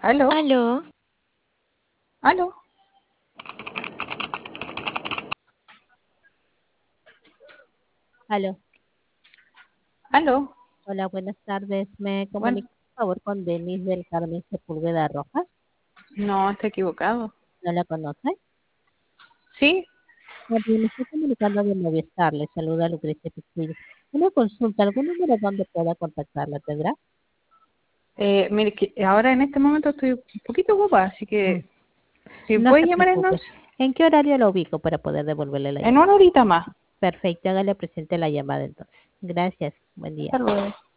Aló, Aló, aló. Aló, Aló. hola, buenas tardes. ¿Me Bueno, comunico, por favor, con Denis del Carmen Sepúlveda Rojas? no, está equivocado. ¿No la conoce? Sí, Bien, me estoy comunicando de Movistar. Le saluda Lucrecia Pichil. Una consulta, ¿algún número donde pueda contactarla tendrá? mire, que ahora en este momento estoy un poquito ocupada, así Mm, que si No puede se llamar preocupe. entonces, ¿En qué horario la ubico para poder devolverle la en una llamada? horita más. Perfecto, hágale presente la llamada entonces. Gracias, buen día. Hasta luego.